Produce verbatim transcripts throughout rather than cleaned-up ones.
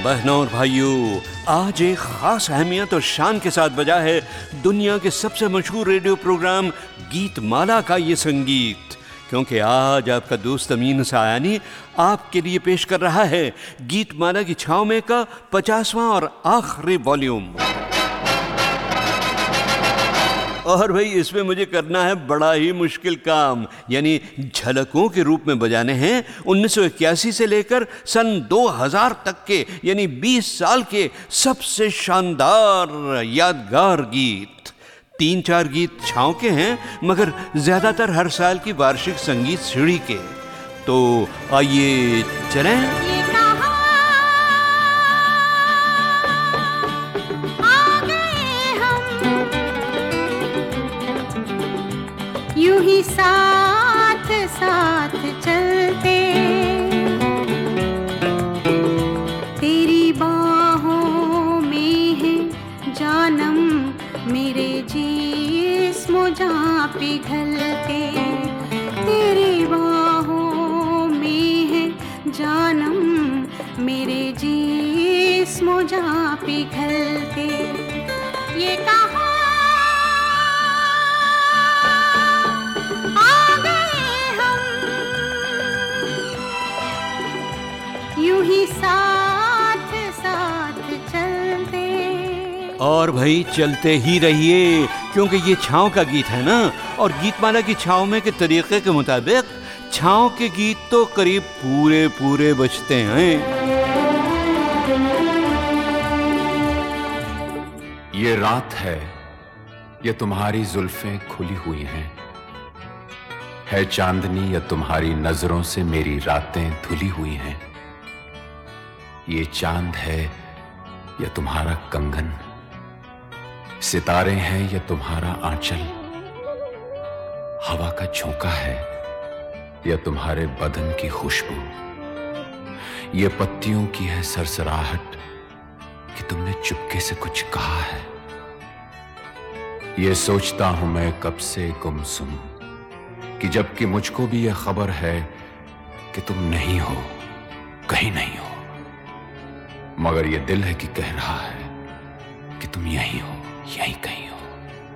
बहनों और भाइयों, आज एक खास अहमियत और शान के साथ बजा है दुनिया के सबसे मशहूर रेडियो प्रोग्राम गीत माला का ये संगीत, क्योंकि आज आपका दोस्त अमीन सायानी आपके लिए पेश कर रहा है गीत माला की छाँव में का पचासवां और आखिरी वॉल्यूम। और भाई इसमें मुझे करना है बड़ा ही मुश्किल काम, यानी झलकों के रूप में बजाने हैं उन्नीस सौ इक्यासी से लेकर सन दो हज़ार तक के, यानी बीस साल के सबसे शानदार यादगार गीत। तीन चार गीत छाँव के हैं, मगर ज़्यादातर हर साल की वार्षिक संगीत सीढ़ी के। तो आइए चलें। यूं ही साथ साथ चलते, तेरी बाहों में है जानम मेरे जिस्म जाँ पिघलते, तेरी बाहों में है जानम मेरे जिस्म जाँ पिघलते। ये कहा ही साथ साथ चलते। और भाई चलते ही रहिए, क्योंकि ये छाँव का गीत है ना, और गीतमाला की छाँव में के तरीके के मुताबिक छाँव के गीत तो करीब पूरे पूरे बजते हैं। ये रात है, ये तुम्हारी जुल्फें खुली हुई हैं, है चांदनी या तुम्हारी नजरों से मेरी रातें धुली हुई हैं। ये चांद है या तुम्हारा कंगन, सितारे हैं या तुम्हारा आंचल, हवा का झोंका है या तुम्हारे बदन की खुशबू, ये पत्तियों की है सरसराहट कि तुमने चुपके से कुछ कहा है। ये सोचता हूं मैं कब से गुमसुम कि जबकि मुझको भी यह खबर है कि तुम नहीं हो, कहीं नहीं हो, मगर ये दिल है कि कह रहा है कि तुम यहीं हो, यहीं कहीं हो।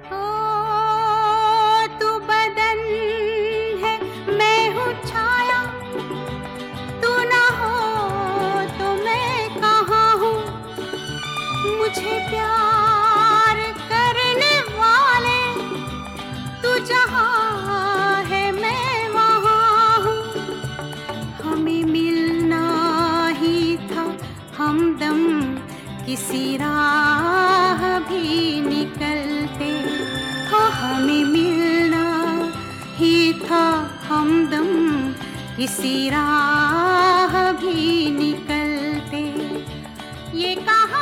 ओ, तू बदन है, मैं हूँ छाया, तू ना हो तो मैं कहाँ हूँ। मुझे प्यार करने वाले तू जहाँ है मैं वहाँ हूँ। हमें मिलना ही था हमदम किसी राह भी निकलते, हो हमें मिलना ही था हमदम किसी राह भी निकलते। ये कहा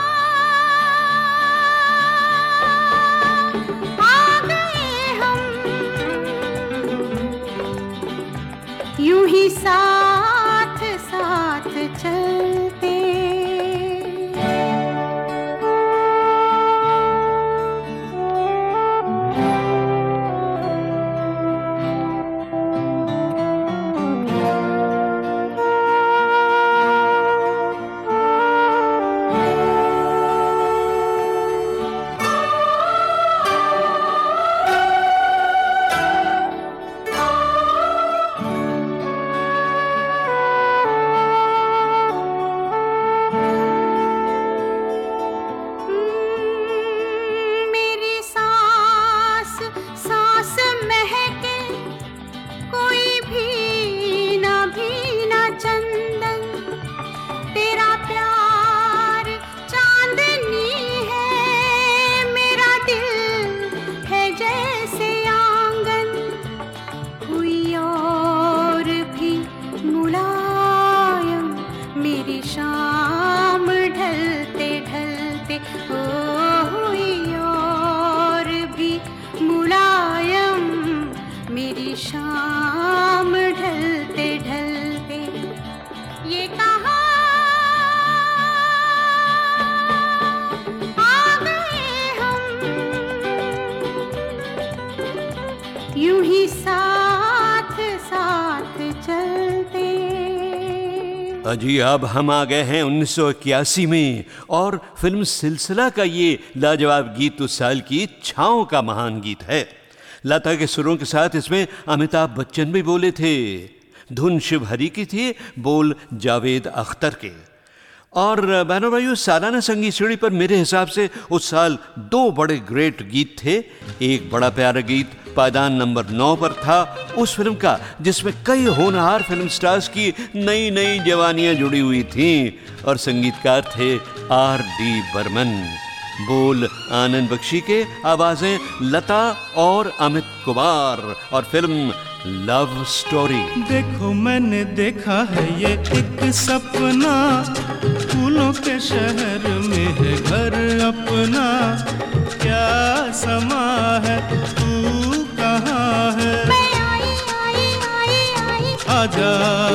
आ गए हम, यूं ही साथ साथ चलते। यूं ही साथ साथ चलते। अजी अब हम आ गए हैं उन्नीस सौ इक्यासी में और फिल्म सिलसिला का ये लाजवाब गीत उस साल की छाँव का महान गीत है। लता के सुरों के साथ इसमें अमिताभ बच्चन भी बोले थे। धुन शिव हरी की थी, बोल जावेद अख्तर के। और बहनों भाइयों, सालाना संगीत सीढ़ी पर मेरे हिसाब से उस साल दो बड़े ग्रेट गीत थे। एक बड़ा प्यारा गीत पायदान नंबर नौ पर था, उस फिल्म का जिसमें कई होनहार फिल्म स्टार्स की नई नई जवानियां जुड़ी हुई थीं और संगीतकार थे आर डी बर्मन। बोल आनंद बख्शी के, आवाजें लता और अमित कुमार और फिल्म लव स्टोरी। देखो मैंने देखा है ये एक सपना, फूलों के शहर में है घर अपना, क्या समा है तू कहाँ है, मैं आई आई आई आई आजा,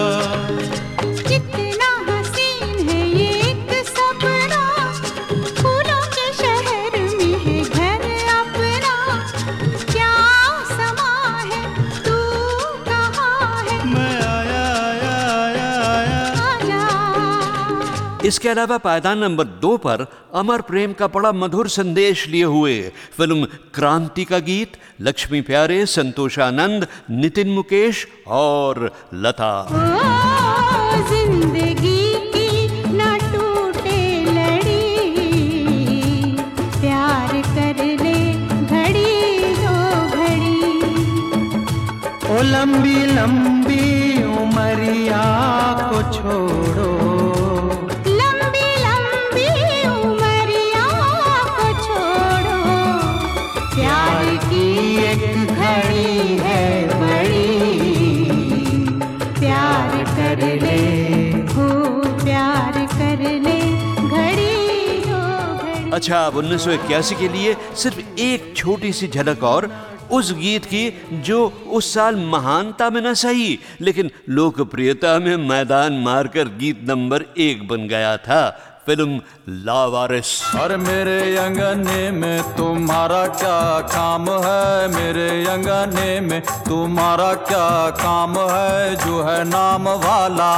कितना हसीन है ये एक सपना, फूलों के शहर में है घर अपना, क्या समा है तू कहाँ है, मैं आया आया आया आया। आजा। इसके अलावा पायदान नंबर दो पर अमर प्रेम का बड़ा मधुर संदेश लिए हुए फिल्म क्रांति का गीत, लक्ष्मी प्यारे, संतोष आनंद, नितिन मुकेश और लता। ओ जिंदगी की न टूटे लड़ी, प्यार कर ले घड़ी दो घड़ी, ओ लंबी लंबी उमरिया को छोड़ो, लंबी लंबी उमरिया को छोड़ो, प्यार की एक घड़ी है बड़ी, प्यार कर ले हो प्यार कर ले घड़ी दो घड़ी। अच्छा, अब उन्नीस सौ इक्यासी के लिए सिर्फ एक छोटी सी झलक और उस गीत की जो उस साल महानता में न सही लेकिन लोकप्रियता में मैदान मारकर गीत नंबर एक बन गया था, फिल्म लावारिस। और मेरे अंगने में तुम्हारा क्या काम है, मेरे अंगने में तुम्हारा क्या काम है, जो है नाम वाला,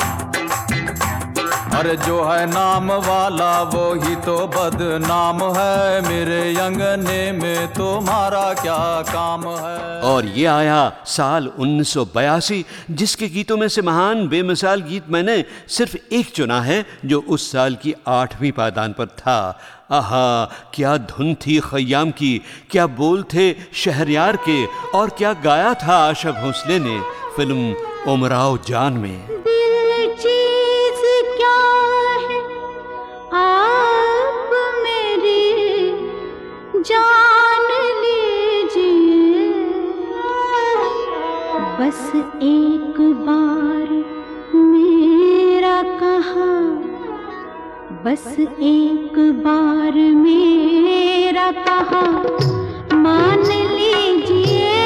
अरे जो है नाम वाला वो ही तो बदनाम है, मेरे अंगने में तुम्हारा क्या काम है। और ये आया साल उन्नीस सौ बयासी, जिसके गीतों में से महान बेमिसाल गीत मैंने सिर्फ एक चुना है जो उस साल की आठवीं पायदान पर था। आहा, क्या धुन थी खय्याम की, क्या बोल थे शहरयार के और क्या गाया था आशा भोसले ने फिल्म उमराव जान में। दिल चीज क्या है आप मेरी जान लीजिए, बस एक बार मेरा कहा, बस एक बार मेरा कहा मान लीजिए,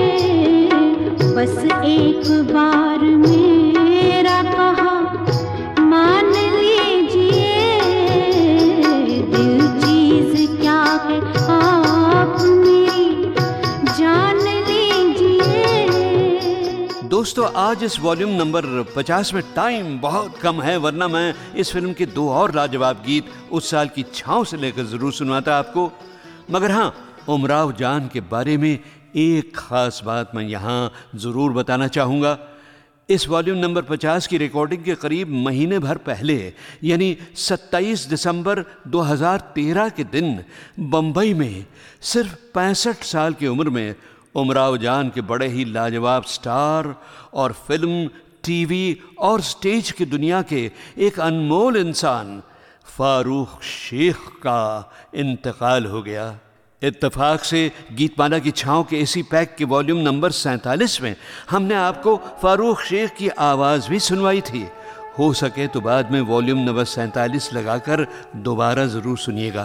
बस एक बार मेरा कहा मान लीजिए, दिल चीज क्या है आप मेरी जान लीजिए। दोस्तों, आज इस वॉल्यूम नंबर पचास में टाइम बहुत कम है, वरना मैं इस फिल्म के दो और लाजवाब गीत उस साल की छाँव से लेकर जरूर सुनाता आपको। मगर हाँ, उमराव जान के बारे में एक खास बात मैं यहाँ ज़रूर बताना चाहूँगा। इस वॉल्यूम नंबर पचास की रिकॉर्डिंग के करीब महीने भर पहले, यानी सत्ताईस दिसंबर दो हज़ार तेरह के दिन बम्बई में सिर्फ पैंसठ साल की उम्र में उमराव जान के बड़े ही लाजवाब स्टार और फिल्म, टीवी और स्टेज की दुनिया के एक अनमोल इंसान फारूक शेख का इंतकाल हो गया। इत्तेफाक से गीतमाला की छाँव के इसी पैक के वॉल्यूम नंबर सैंतालीस में हमने आपको फारूक शेख की आवाज़ भी सुनवाई थी। हो सके तो बाद में वॉल्यूम नंबर सैंतालीस लगाकर दोबारा ज़रूर सुनिएगा।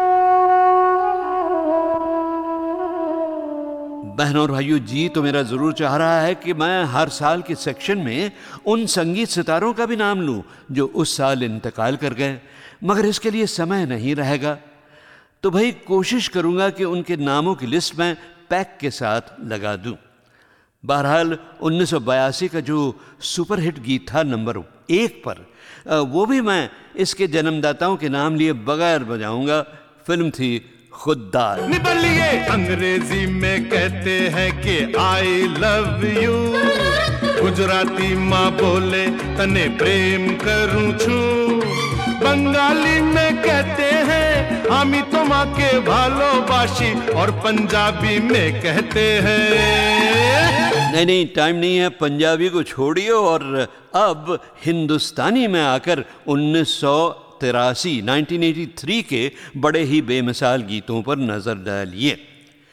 बहनों और भाइयों, जी तो मेरा ज़रूर चाह रहा है कि मैं हर साल के सेक्शन में उन संगीत सितारों का भी नाम लूं जो उस साल इंतकाल कर गए, मगर इसके लिए समय नहीं रहेगा। तो भाई कोशिश करूंगा कि उनके नामों की लिस्ट में पैक के साथ लगा दूं। बहरहाल उन्नीस सौ बयासी का जो सुपरहिट गीत था नंबर एक पर, वो भी मैं इसके जन्मदाताओं के नाम लिए बगैर बजाऊंगा। फिल्म थी खुद्दार। निबलिए अंग्रेजी में कहते हैं कि आई लव यू, गुजराती माँ बोले तने प्रेम करूं छू, बंगाली में कहते हैं हामी तो माँ के भालोबाशी, और पंजाबी में कहते हैं। नहीं नहीं टाइम नहीं है, पंजाबी को छोड़िए और अब हिंदुस्तानी में आकर उन्नीस सौ तिरासी उन्नीस सौ तिरासी के बड़े ही बेमिसाल गीतों पर नजर डालिए।